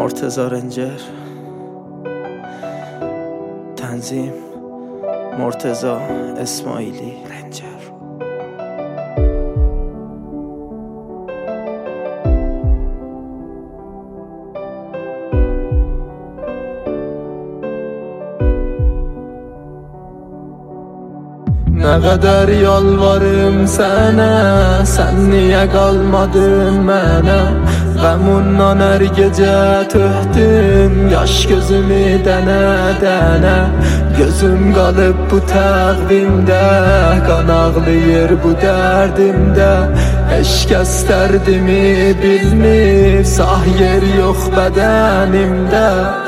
مرتضی رنجر. تنظیم مرتضی اسماعیلی رنجر. Nə qədər yalvarım sənə, sən niyə qalmadın mənə? Qəmundan hər gecə töhdüm, yaş gözümü dənə-dənə. Gözüm qalıb bu təqvimdə, qan ağlayır bu dərdimdə. Eşq dərdimi bilmir, sah yer yox bədənimdə.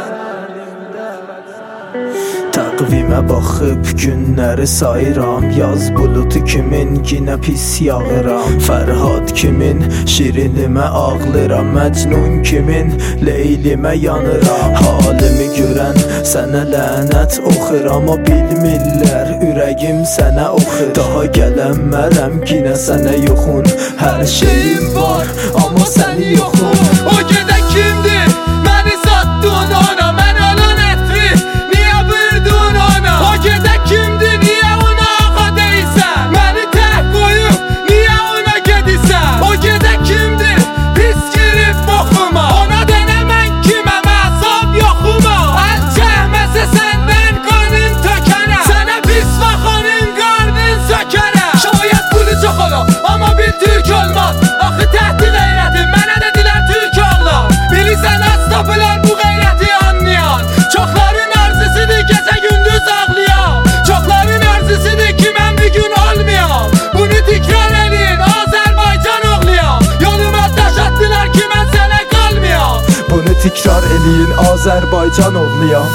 Təqvimə baxıb günləri sayıram, yaz bulutu kimin yenə pis yağıram. Fərhad kimin şirinimə ağlıram, Məcnun kimin leylimə yanıram. Halimi görən sənə lənət oxuram, o bilmirlər ürəyim sənə oxur. Daha gələnmərəm yenə sənə yoxun, hər şeyim var amma sən yoxun. O gedə kimdir? Məni satdın ona, mən olan etri. Niyə vurdun ona? O gedə kimdir? Niyə ona ağa deysən? Məni tək qoyub, niyə ona gedirsən? O gedə kimdir? Pis girib boxuma. Ona denə mən kiməm, əsab yoxuma. Əl çəkməsə səndən qanın tökərəm, sənə pis vaxanın qarnın sökərəm. Şayət bunu çox ola, amma bir türk olmaz. Axı təhti qeyrətim, mənə dedilər türk oğlan. Bilirsən az tapılar bu qeyrəti anlayan. Çoxların arzusudur gecə gündüz ağlayan. Çoxların arzusudur ki mən bir gün olmayam. Bunu tikrar edin Azərbaycan oğluyam. Yoluma daş atdılar ki mən sənə qalmayam. Bunu tikrar eləyin Azərbaycan oğluyam.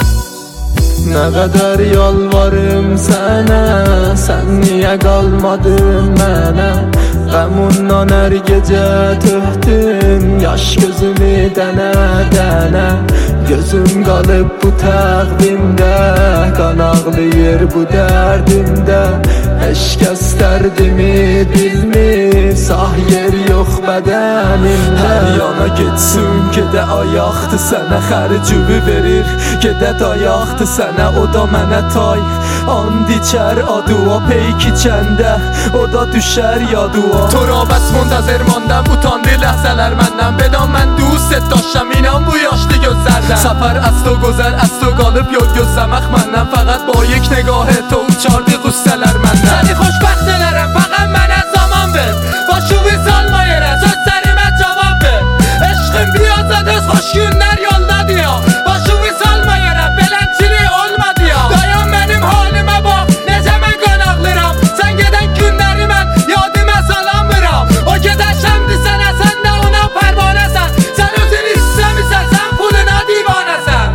Nə qədər yalvarım sənə, sən niyə qalmadın mənə? Qəmundan hər gecə töhdüm, yaş gözümü dənə-dənə. Gözüm qalıb bu təqvimdə, qan ağlayır bu dərdimdə. Eşq dərdimi bilmir, sah yer yox bədənimdə. Hər yana getsin, gedə ayaqdır sənə xərcüvü verir. Gedə dayaqdır sənə, o da mənə tay. And içər adua peyki kəndə, o da düşər yadua. تو را بس منتظر ماندم utandı ləhzələr məndən. Bedam mən دوست داشتم inan bu yaşlı gözlərdən. Səfər از تو گذر از تو qalıb yol gözləmək məndən. Fəqət با یک نگاه تو uçardı qüssələr məndən. Səni xoşbəxt elərəm, fəqət mənə zaman ver. Başımı salma yerə, sözlərimə cavab ver. Eşqim biyaza düz xoş günlər yoldadır ya. Başımı salma yerə, beləçilik olmadı ya. Dayan mənim halimə bax, necə mən qan ağlıram. Sən gedən günləri mən yadımə salamıram. O gedən şəmdir sənə, sən də ona pərvanəsən. Sən özün istəmirsən, sən puluna divanəsən.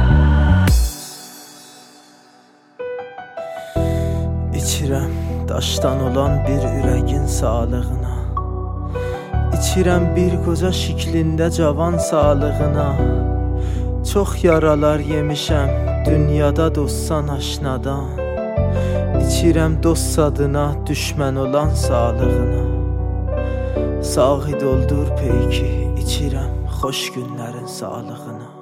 İçirəm daşdan olan bir ürəyin sağlığına. İçirəm bir qoca şiklində cavan sağlığına. Çox yaralar yemişəm dünyada dostsan aşnadan. İçirəm dost adına düşmən olan sağlığına. Sağ doldur peyki, içirəm xoş günlərin sağlığına.